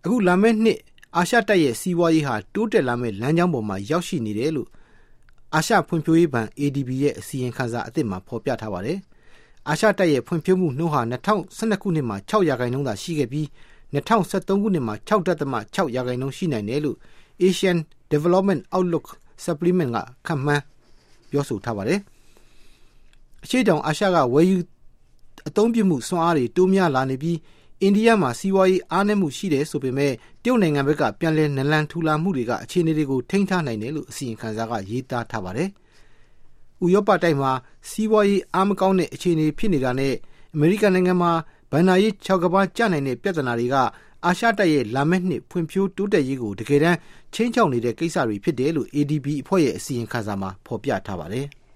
အခုလာမယ့်နှစ်အာရှတိုက်ရဲ့စီးပွားရေးဟာတိုးတက်လာမယ့်လမ်းကြောင်းပေါ်မှာရောက်ရှိနေတယ်လို့အာရှဖွံ့ဖြိုးရေးဘဏ် ADB ရဲ့အစီရင်ခံစာအသစ်မှာဖော်ပြထားပါတယ်။အာရှတိုက်ရဲ့ဖွံ့ဖြိုးမှုနှုန်းဟာ2012ခုနှစ်မှာ6%သာရှိခဲ့ပြီး2013ခုနှစ်မှာ6.6%ရှိနိုင်တယ်လို့ Asian Development Outlook Supplement ကခန့်မှန်းပြောဆိုထားပါတယ်။အရှေ့တောင်အာရှကဝယ်ယူအသုံးပြုမှုစွမ်းအားတွေတိုးများလာနေပြီးအိန္ဒိယမှာစီးပွားရေးအားနည်းမှုရှိတယ်ဆိုပေမဲ့တရုတ်နိုင်ငံဘက်ကပြန်လည်နလန်ထူလာမှုတွေကအခြေအနေတွေကိုထိန်းထားနိုင်တယ်လို့အစီရင်ခံစာကရေးသားထားပါတယ်။ဥရောပတိုက်မှာစီးပွားရေးအားမကောင်းတဲ့အခြေအနေဖြစ်နေတာနဲ့အမေရိကန်နိုင်ငံမှာဘဏ္ဍာရေး၆ကမ္ဘာကျနိုင်တဲ့ပြဿနာတွေကအာရှတိုက်ရဲ့လာမယ့်နှစ်ဖွံ့ဖြိုးတိုးတက်ရေးကိုတကယ်တမ်းချင်းချောက်နေတဲ့ကိစ္စတွေဖြစ်တယ်လို့ ADB အဖွဲ့ရဲ့အစီရင်ခံစာမှာဖော်ပြထားပါတယ်။